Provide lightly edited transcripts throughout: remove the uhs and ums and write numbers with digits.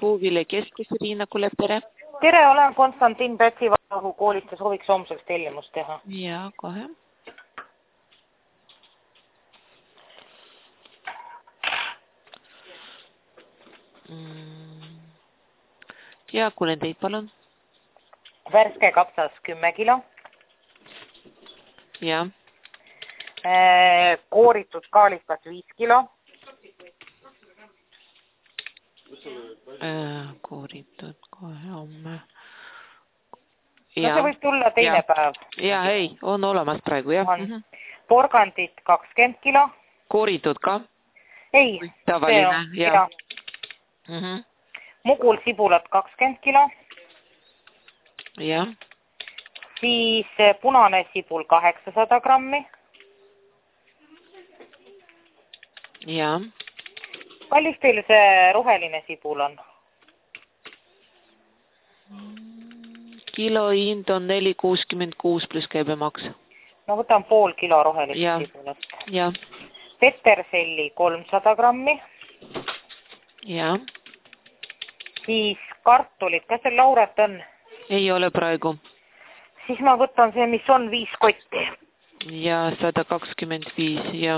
Puuvilja keskus, Riina Kulepere. Tere, olen Konstantin Pätsivahu koolist ja sooviks homseks tellimust teha. Ja, kohe. Ja, kuulen teid, palun. Värske kapsas 10 kilo. Ja. Kooritud kaalikas 5 kilo. Kooritud kohe homme. No see võib tulla teine päev. Ja, ei, on olemas praegu, jah. Porgandit 20 kilo. Kooritud ka? Ei, tavaline, jah. Mugul sibulat 20 kilo. Jah. Siis punane sibul 800 grammi. Ja. Kallis teil see roheline sibul on? Kilo hind on 4,66 plus käibemaks. No võtan pool kilo rohelist sibulat. Ja. Peterselli 300 grammi. Ja. Siis kartulid, kas see lauret on? Ei ole praegu. Siis ma võtan see, mis on 5 kotti. Ja 125, ja.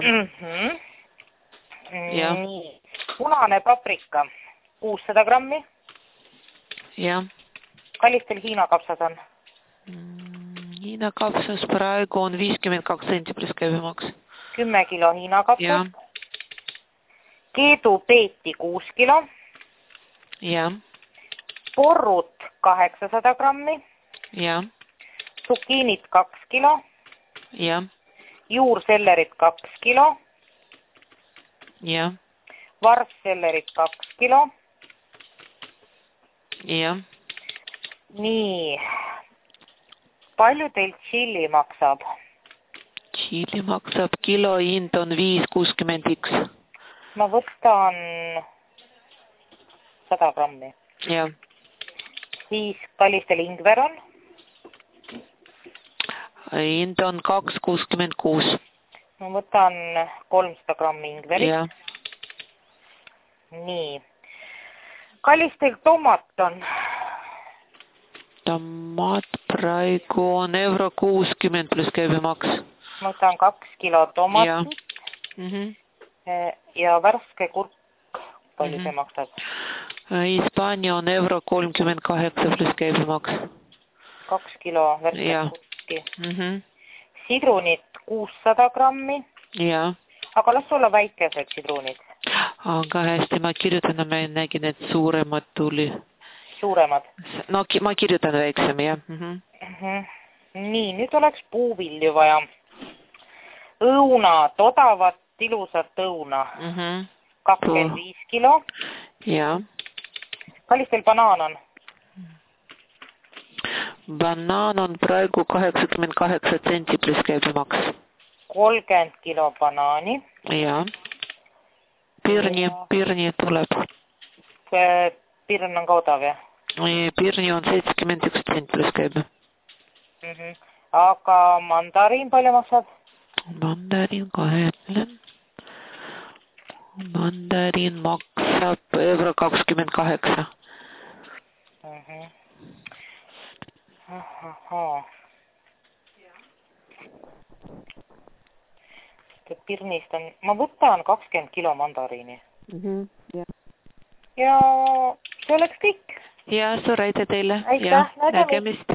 Ja. Nii. Punane paprika 600 grammi. Ja. Kallis teil Hiina kapsas on? Hiina kapsas praegu on 52 senti plus käibemaks. 10 kilo Hiina kapsas. Keedu peeti 6 kilo. Ja. Porrut 800 grammi. Ja. Zucchiinit 2 kilo. Ja. Juursellerit 2 kilo. Ja. Varssellerit 2 kilo. Ja. Nii. Palju teil tšilli maksab? Tšilli maksab, kilo hind on 5,61. Ma võtan 100 grammi. Ja. Siis kallis teil ingver on? Hind on 2,66. Ma võtan 300 grammi ingverit. Ja. Nii. Kallis teil tomat on? Tomat praegu on €60 plus käibemaks. Ma võtan 2 kilo tomatit. Ja värske kurk, palju see maksab? Hispaania on €38 plus käibemaks. 2 kilo värske kurki. Sidrunit 600 grammi. Ja. Aga las olla väikesed sidrunid. Aga hästi, ma kirjutan, ma nägin, et suuremad tuli. Suuremad? No ma kirjutan väiksem, jah. Nii, nüüd oleks puuvilju vaja. Õunad, odavat, ilusat õuna. 25 kilo. Ja. Kallis teil banaan on? Banaan on praegu 88 senti plus käibemaks. 30 kilo banaani. Ja. Pirni tuleb. Pirn on ka odav, jah? Pirni on 71 senti plus käibe. Aga mandariin palju maksab? Mandariin kohe ütlen. Mandariin maksab €28. Pirnist on, ma võtan 20 kilo mandariini. Ja see oleks kõik. Ja, suur aitäh teile. Aitäh, nägemist.